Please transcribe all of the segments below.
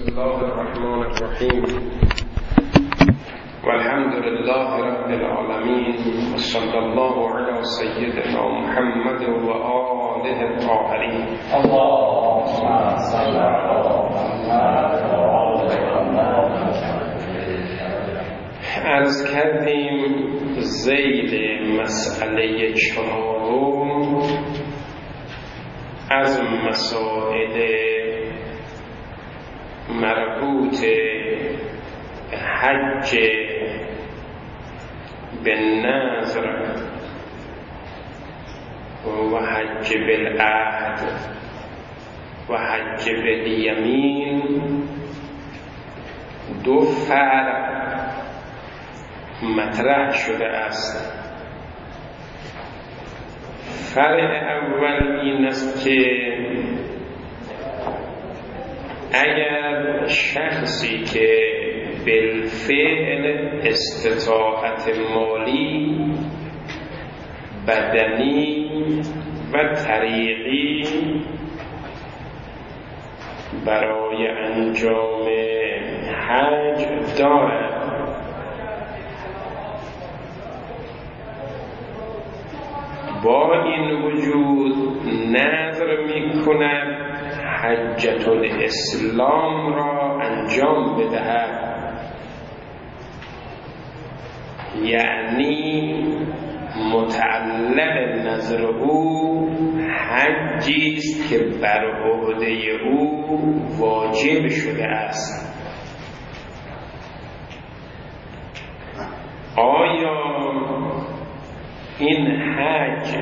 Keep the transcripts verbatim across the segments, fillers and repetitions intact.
بسم الله الرحمن الرحیم والحمد لله رب العالمین و صلی الله علی سیدنا محمد و آله الطاهرین. اللهم صل علی محمد و آل محمد. عرض کردیم ذیل مسئله چهارم از مسائل مربوط به حج به نذر و حج بالعهد و حج بالیمین دو فرق مطرح شده است. فرق اول این است که اگر شخصی که بالفعل استطاعت مالی، بدنی و طریقی برای انجام حج دارد، با این وجود نذر می کند حجة الاسلام را انجام بدهد، یعنی متعلق نذر او حجی است که بر عهده او واجب شده است. آیا این حج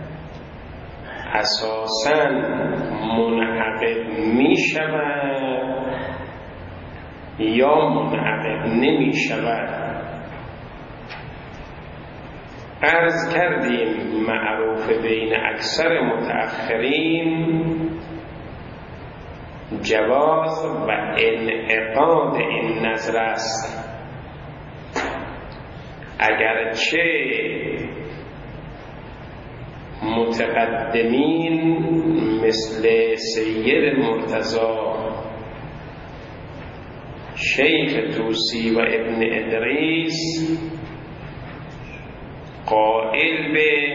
اساساً منعقد می شود یا منعقد نمی شود؟ عرض کردیم معروف بین اکثر متأخرین جواز و انعقاد این نذر است، اگرچه متقدمین مثل سید مرتضی، شیخ توسی و ابن ادریس قائل به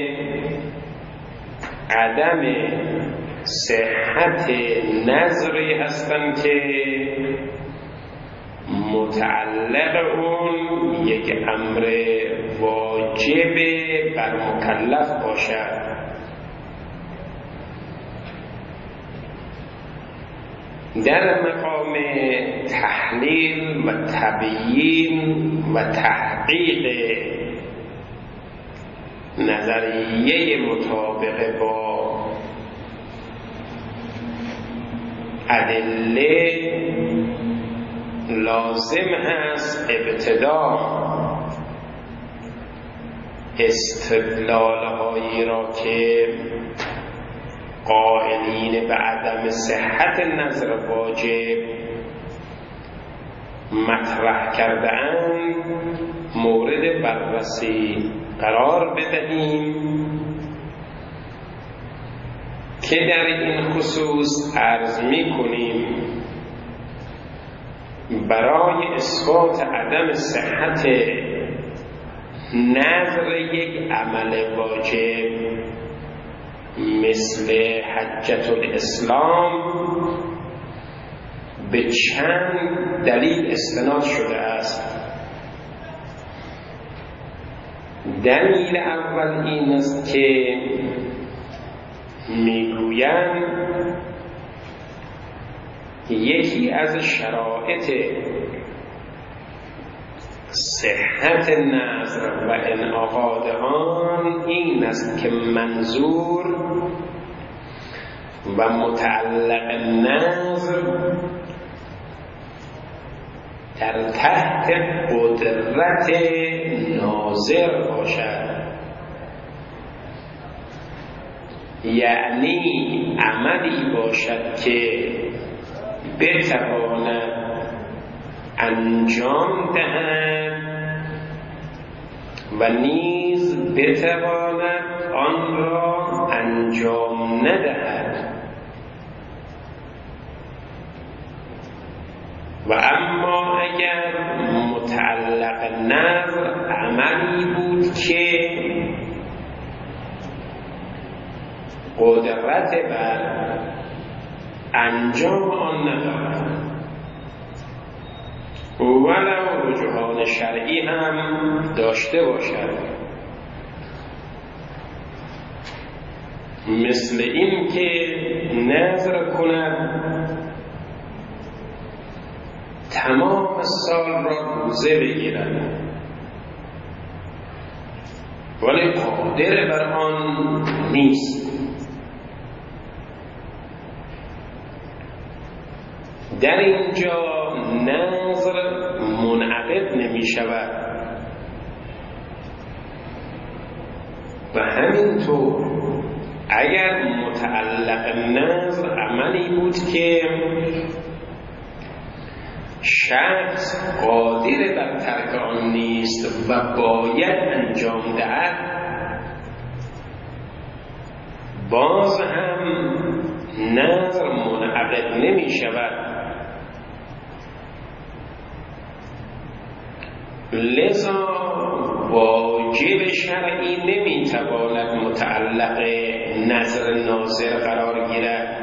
عدم صحت نذری هستند که متعلق اون یک امر واجب بر مکلف باشد. در مقام تحلیل و تبیین و تحقیق نظریه مطابق با ادله لازم هست ابتدا استدلال هایی را که قائلین به عدم صحت نذر واجب مطرح کرده اند مورد بررسی قرار بدهیم که در این خصوص عرض می کنیم برای اثبات عدم صحت نذر یک عمل واجب مثل حجة الاسلام به چند دلیل استناد شده است. دلیل اول این است که میگویند یکی از شرایط صحت نذر و انعقاد آن این است که منظور و متعلق نذر در تحت قدرت ناظر باشد، یعنی عملی باشد که بتواند انجام دهد و نیز بتواند آن را انجام ندهد. و اما اگر متعلق نظر عملی بود که قدرت بر انجام آن ندارد ولو رجحان شرعی هم داشته باشد، مثل این که نظر کند تمام سال را روزه بگیرد ولی قادر بر آن نیست. در اینجا نظر منعقد نمی شود و همینطور اگر متعلق نظر عملی بود که شخص قادر بر ترک آن نیست و باید انجام دهد، باز هم نظر منعقد نمی شود. لذا واجب شرعی نمی تواند متعلق نظر ناظر قرار گیرد،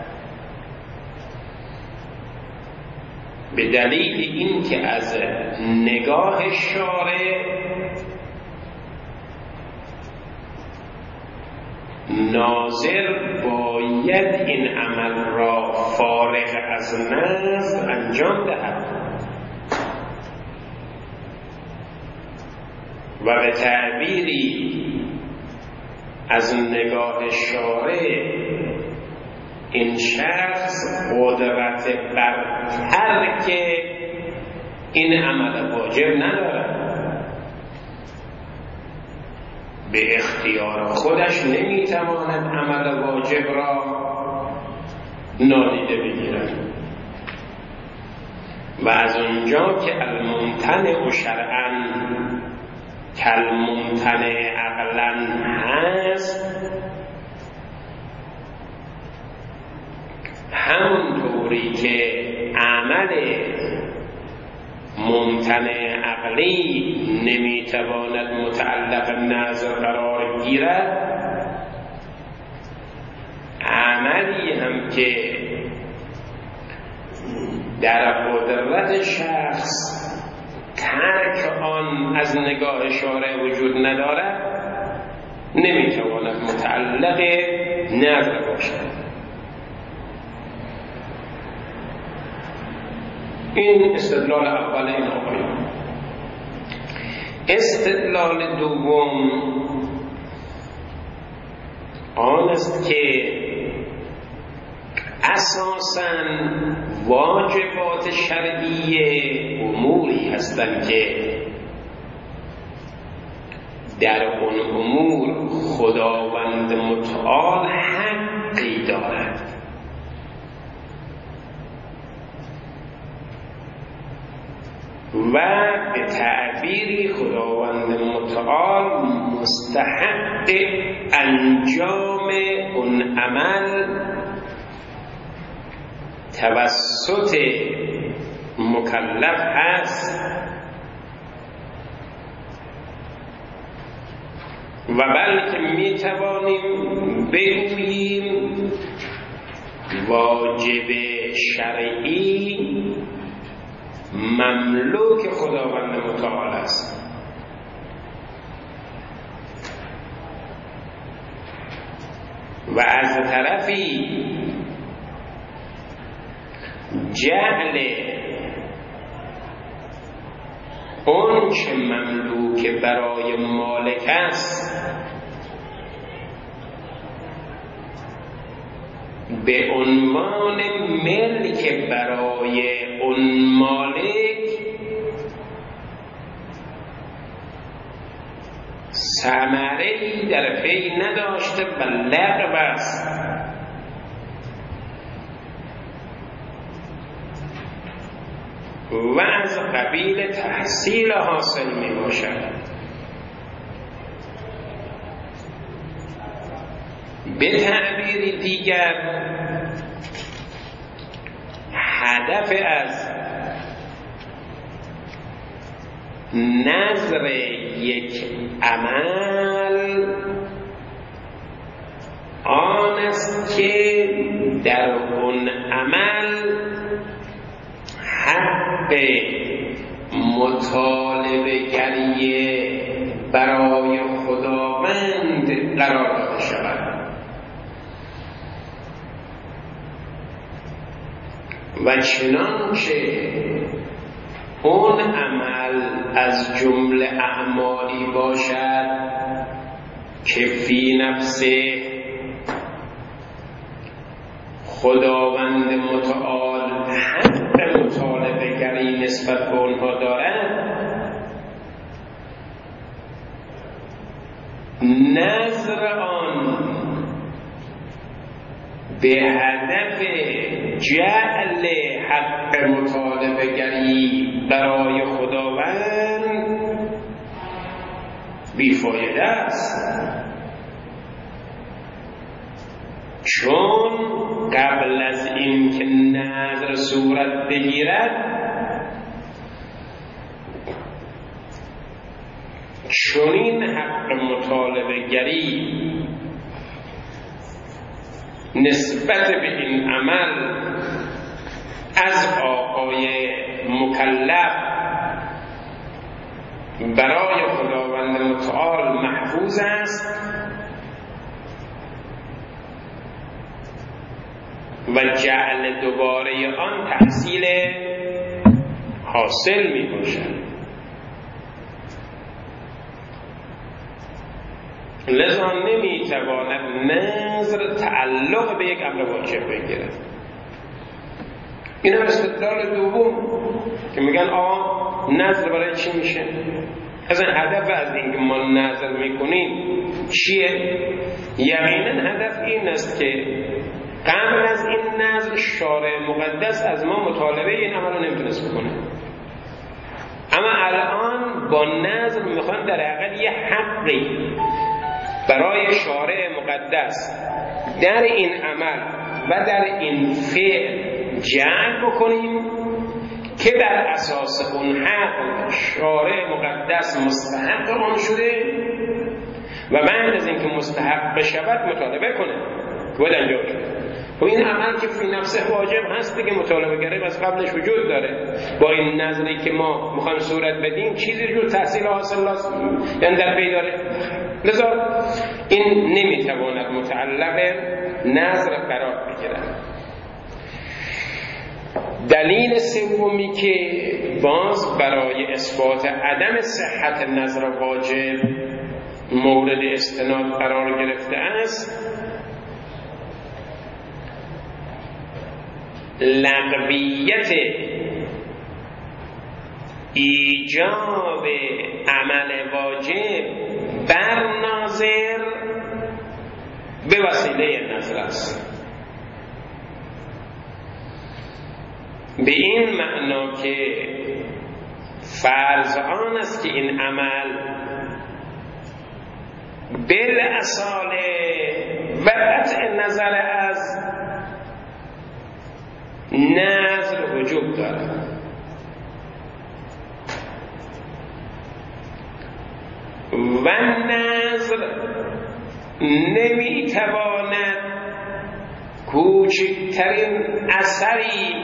به دلیل اینکه از نگاه شارع ناظر باید این عمل را فارغ از نظر انجام دهد و به تعبیری از نگاه شارع این شخص قدرت بر ترک این عمل واجب ندارد، به اختیار خودش نمیتواند عمل واجب را نادیده بگیرد و از آنجا که الممتنع شرعاً کالممتنع عقلاً هست، همونطوری که عمل ممتنع عقلی نمیتواند متعلق نظر قرار گیرد، عملی هم که در قدرت شخص ترک آن از نگاه شارع وجود ندارد نمیتواند متعلق نظر باشد. این استدلال اول این آقایان. استدلال دوم آن است که اساساً واجبات شرعی اموری هستند که در اون امور خداوند متعال حقی دارد و به تعبیری خداوند متعال مستحق انجام اون عمل توسط مکلف هست و بلکه می توانیم بگوییم واجب شرعی مملوک خداوند متعال است و از طرفی جعل اون چه مملوک برای مالک است به عنوان ملک برای اون مالک ثمره‌ای در پی نداشته و لغو است و از قبیل تحصیل حاصل می باشد. به تعبیر دیگر هدف از نظر یک عمل آن است که در اون عمل حق مطالبه گری برای خداوند قرار داده شود و چنانچه اون عمل از جمله اعمالی باشد که فی نفسه خداوند متعال حق مطالبه گری نسبت به اونها دارد، نظر آن به هدف جعل حق مطالبه گری برای خداوند بیفایده است، چون قبل از این که نظر صورت بگیرد چنین حق مطالبه گری نسبت به این عمل از آقای مکلف برای خداوند متعال محفوظ است و جعل دوباره آن تحصیل حاصل می باشد. لذا نمی تواند نظر تعلق به یک امر واجب بگیرد. این هم استدلال دوم که میگن آقا نظر برای چی میشه؟ اصلا هدف از اینکه ما نظر میکنیم چیه؟ یقینا هدف این است که قبل از این نظر شارع مقدس از ما مطالبه این عمل رو نمیتونست بکنه، اما الان با نظر میخوان در حقیقت یه حقی برای شارع مقدس در این عمل و در این فعل جعل بکنیم که در اساس اون حق شارع مقدس مستحق آن شده و بعد از اینکه مستحق بشود مطالبه کنه باید انجام شده. و این عمل که فی نفسه واجب هست دیگه، مطالبه گری از قبلش وجود داره. با این نظری که ما میخوایم صورت بدیم چیزی جو تحصیل حاصل لازم یعنی در پی داره، لذا این نمیتواند متعلق نظر قرار بگیرد. دلیل سومی که باز برای اثبات عدم صحت نظر واجب مورد استناد قرار گرفته است لغویت ایجاب عمل واجب بر ناظر به وسیله نظر است، به این معنا که فرض آن است که این عمل بالاصاله و قطع نظر از نظر وجود دارد و نظر نمیتواند کوچکترین اثری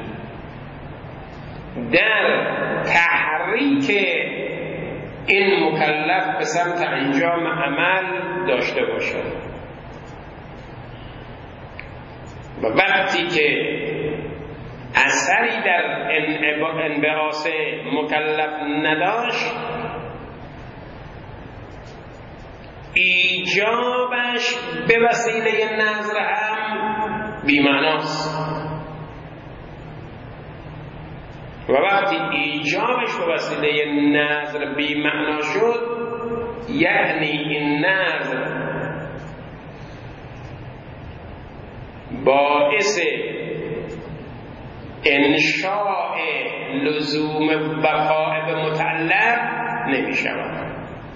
در تحریک این مکلف به سمت انجام عمل داشته باشد و وقتی که اثری در انبعاث مکلف نداشت ایجابش به وسیله نظر هم بی‌معناست و وقتی ایجابش به وسیله نظر بی‌معنا شد یعنی این نظر باعث انشاء لزوم بقاء به متعلق نمی شود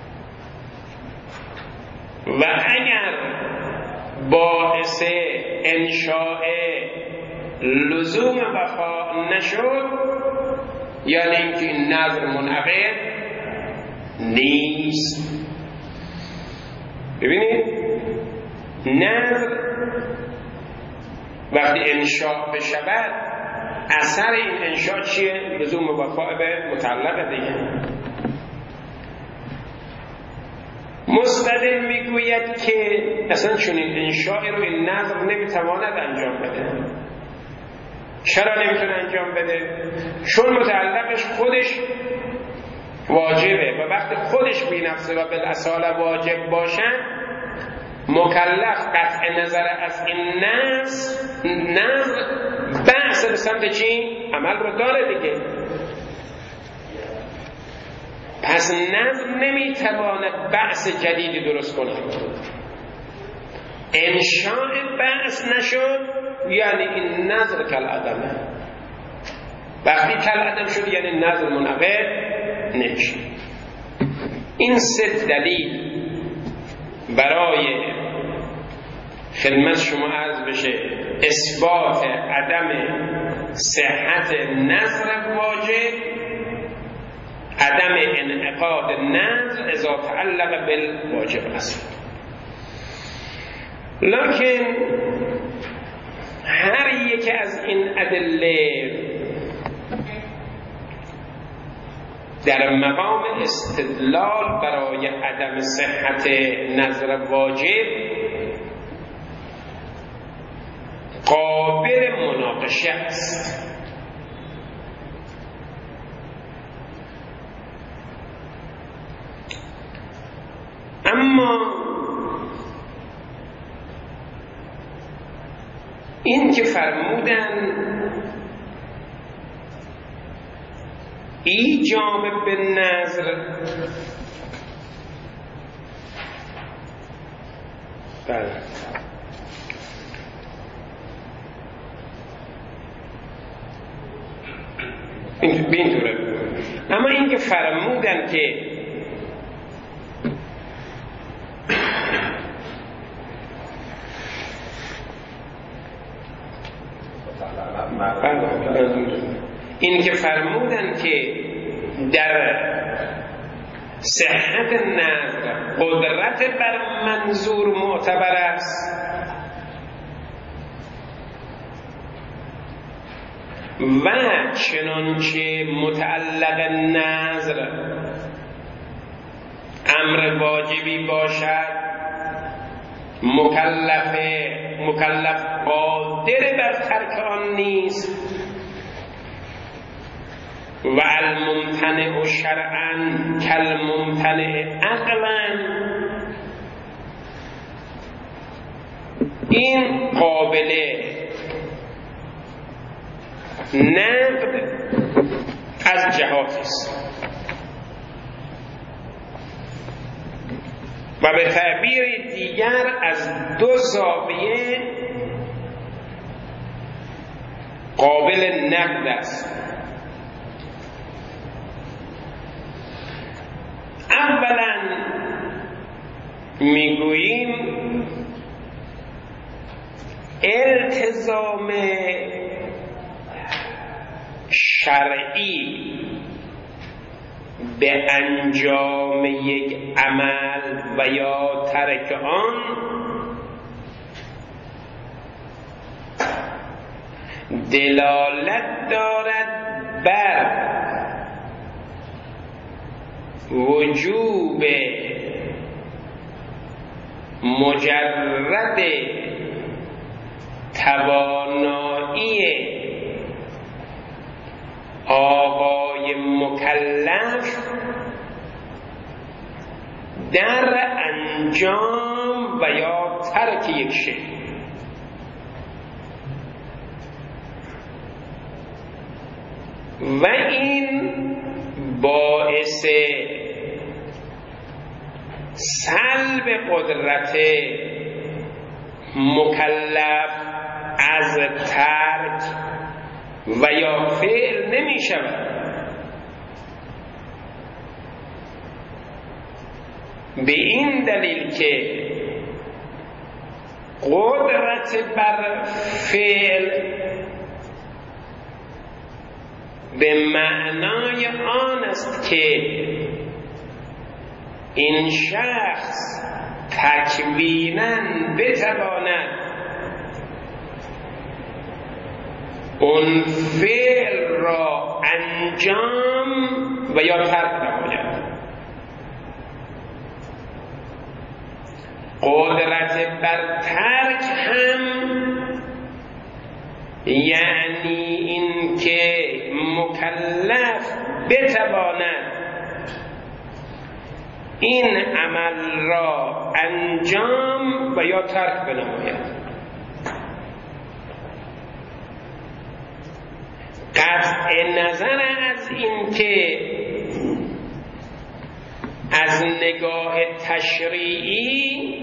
و اگر باعث انشاء لزوم بقا نشد یعنی اینکه این نظر منعقد نیست. ببینید نظر وقتی انشاء بشود اثر این انشاء چیه؟ لزوم وفا به متعلق دیگه. مستدل میگوید که اصلا چنین انشائی رو این نظر نمیتواند انجام بده. چرا نمیتونه انجام بده؟ چون متعلقش خودش واجبه و وقتی خودش بی نفسه و بالاصاله واجب باشن، مکلف قطع نظر از این نظر نظر بحث به سمت چی؟ عمل رو داره دیگه. پس نظر نمیتواند بحث جدیدی درست کنه. انشاء بحث نشد یعنی این نظر کالعدمه. وقتی کالعدم شد یعنی نظر منعقد نمیشه. این سه دلیل برای خدمت شما عرض بشه اثبات عدم صحت نظر واجب، عدم انعقاد نظر اذا تعلق بالواجب است. لکن هر یک از این ادله در مقام استدلال برای عدم صحت نظر واجب قابل مناقشه است. اما این که فرمودن ایجاب به نظر بله این طوره. اما این که فرمودن که این که فرمودن که در صحت نظر قدرت بر منظور معتبر است و چنانچه متعلق نظر امر واجبی باشد مکلف مکلف قادر بر ترک آن نیست و الممتنع شرعا کالممتنع عقلا. این قابل نقد از جهاتی است و به تعبیر دیگر از دو زاویه قابل نقد است. اولا میگوییم التزام شرعی به انجام یک عمل و یا ترک آن دلالت دارد بر وجوب مجرد توانایی آقای مکلف در انجام و یا ترک یک شی. و این باعث سلب قدرت مکلف از ترک و یا فعل نمی شود. به این دلیل که قدرت بر فعل به معنای آن است که این شخص تکویناً بتواند اون فعل را انجام و یا ترک نماید. قدرت بر ترک هم یعنی این که مکلف بتواند این عمل را انجام و یا ترک بنماید. قطع نظر از این که از نگاه تشریعی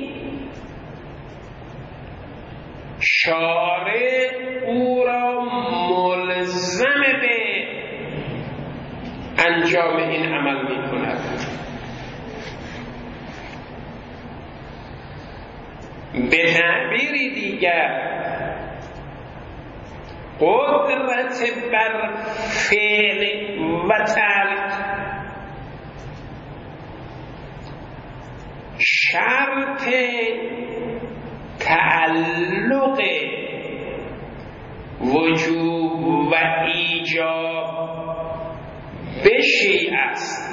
شارع او را ملزم به انجام این عمل می کند. به تعبیری دیگر قدرت بر فعل و ترک شرط تعلق وجوب و ایجاب به شیء است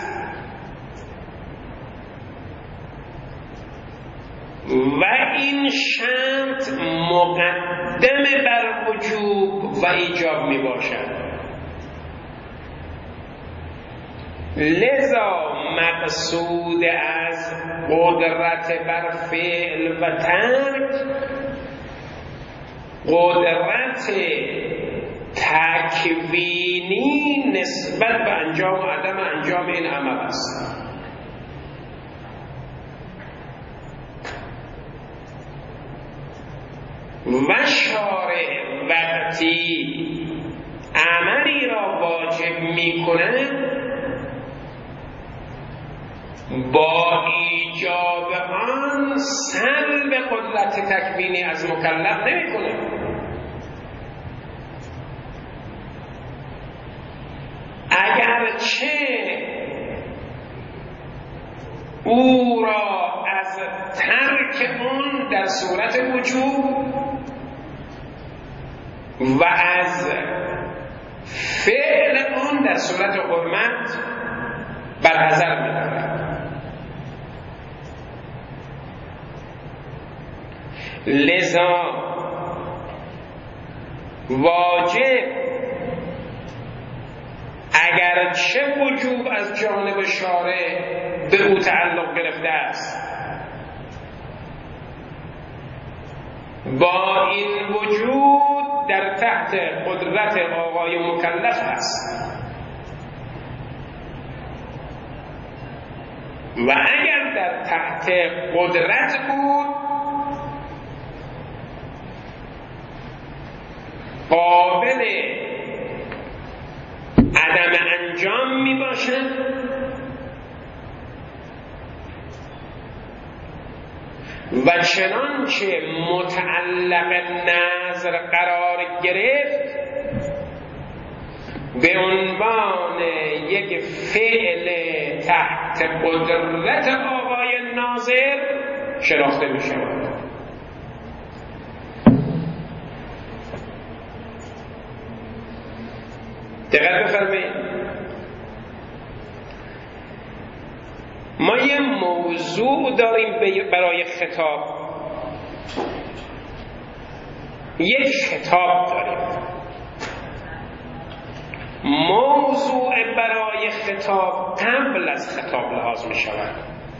و این شرط مقدم بر وجوب و ایجاب می باشد. لذا مقصود از قدرت بر فعل و ترک قدرت تکوینی نسبت به انجام و عدم انجام این عمل است. و شارع وقتی عملی را واجب می کند با ایجاب آن سلب قدرت تکوینی از مکلف نمی کند. اگرچه او را از ترک اون در صورت وجوب و از فعل اون در صورت حرمت برحذر می‌دارد. لذا واجب اگرچه وجوب از جانب شارع به او تعلق گرفته است، با این وجود در تحت قدرت آقای مکلف است و اگر در تحت قدرت بود قابل عدم انجام می باشد و چنانچه متعلق نظر قرار گرفت به عنوان یک فعل تحت قدرت آقای ناظر شناخته می شود. دقت بفرمایید. ما یه موضوع داریم برای خطاب، یک خطاب داریم. موضوع برای خطاب قبل از خطاب لحاظ می شود.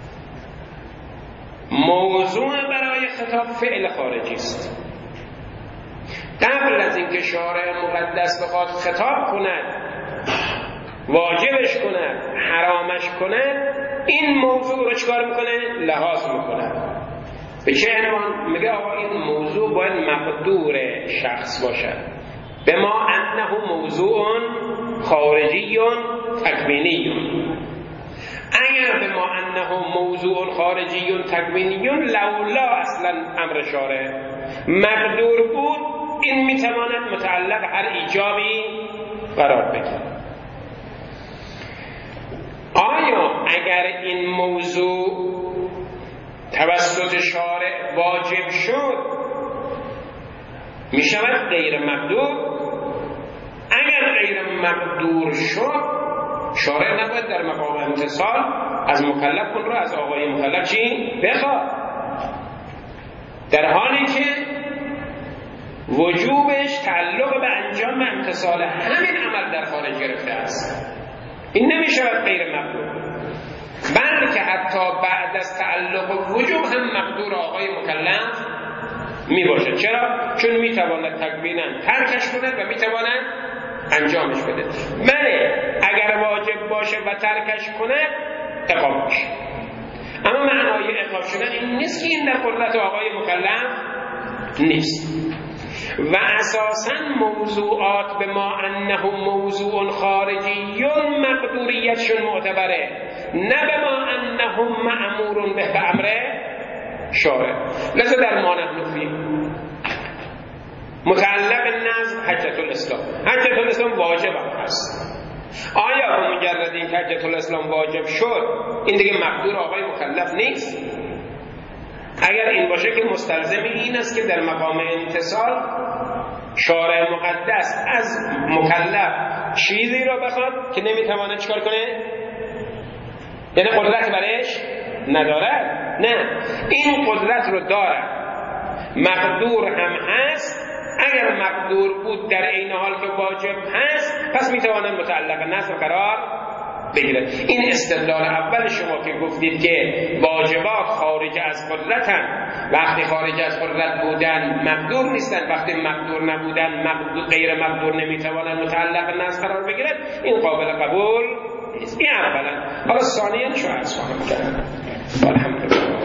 موضوع برای خطاب فعل خارجی است. قبل از اینکه شارع مقدس بخواد خطاب کند، واجبش کند، حرامش کند، این موضوع رو چکار میکنه؟ لحاظ میکنه. به چه عنوان؟ میگه آقا این موضوع باید مقدور شخص باشد. به ما انه موضوع خارجی تکوینی. اگر به ما انه موضوع خارجی تکوینی لولا اصلا امر شارع مقدور بود، این میتواند متعلق هر ایجابی قرار بگیرد. آیا اگر این موضوع توسط شارع واجب شد می شود غیر مقدور. اگر غیر مقدور شد شارع نباید در مقام امتثال از مکلف کن رو از آقای مکلف چی؟ بخواد، در حالی که وجوبش تعلق به انجام امتثال همین عمل در خارج گرفته است. این نمی شود غیر مقدور، بلکه حتی بعد از تعلق وجوب هم مقدور آقای مکلف می باشد. چرا؟ چون می تواند تکوینا ترکش کند و می تواند انجامش بده. بله اگر واجب باشه و ترکش کنه عقاب میشه، اما معنای عقاب شدن این نیست که این در قدرت آقای مکلف نیست. و اساساً موضوعات به ما انه موضوع خارجی مقدوریتشون معتبره، نه به ما انهم مأمور به امر شارع. لذا در ما نحن فی متعلق نظم حجت الاسلام، حجت الاسلام واجب هم هست. آیا به مجرد این که حجت الاسلام واجب شد این دیگه مقدور آقای مکلف نیست؟ اگر این باشه که مستلزم این است که در مقام امتثال شارع مقدس از مکلف چیزی را بخواد که نمیتواند چکار کنه؟ یعنی قدرت برش ندارد. نه، این قدرت رو دارد، مقدور هم هست. اگر مقدور بود در این حال که واجب هست پس میتواند متعلق نظر قرار بگیرد. این استدلال اول شما که گفتید که واجبات خارج از قدرتن، وقتی خارج از قدرت بودن مقدور نیستن، وقتی مقدور نبودن مقدور غیر مقدور نمیتواند متعلق نظر قرار بگیرد، این قابل قبول نیست. این اولا. حالا ثانیاً شو عرض خواهم کرد. الحمدلله.